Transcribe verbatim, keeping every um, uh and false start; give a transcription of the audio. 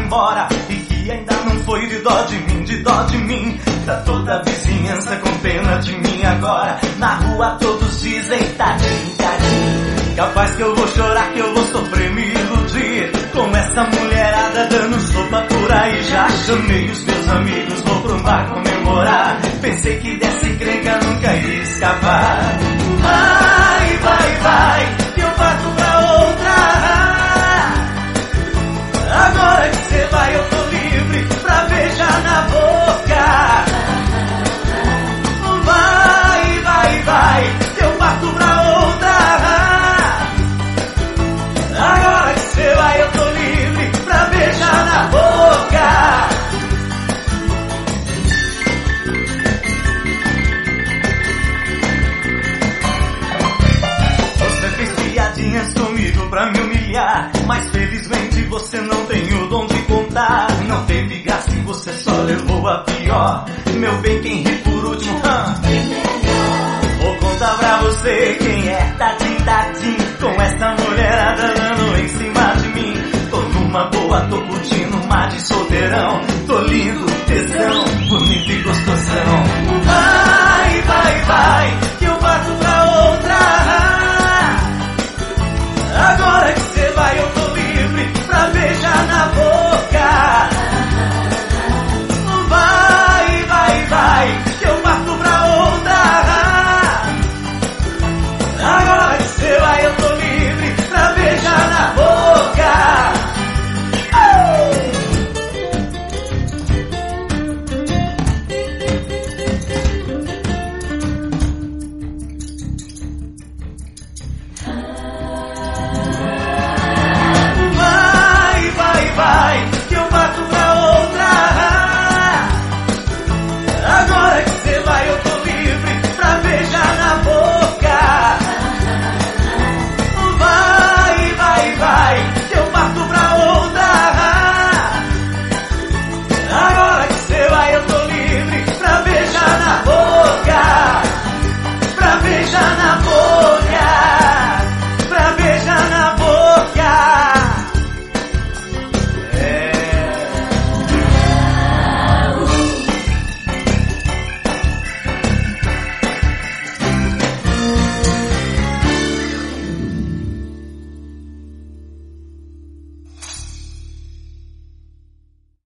embora e que ainda não foi de dó de mim, de dó de mim. Tá toda a vizinhança com pena de mim agora. Na rua todos dizem tadinho, tadinho. Capaz que eu vou chorar, que eu vou sofrer, me iludir com essa mulherada dando sopa por aí. Já chamei os meus amigos, vou pro bar comemorar. Pensei que dessa encrenca nunca ia escapar. Vai, vai, vai, que eu parto pra outra. Agora que cê vai eu tô livre pra beijar na boca. Vai, vai, vai, que eu parto pra outra. Agora que cê vai eu tô livre pra beijar na boca. Você fez piadinhas comigo pra me humilhar, mas felizmente você não tem o dom de contar. Não teve graça e você só levou a pior. Meu bem, quem ri por último, hum. Vou contar pra você quem é tadinho, tadinho. Com essa mulherada dando em cima de mim. Tô numa boa, tô curtindo uma de solteirão. Tô lindo,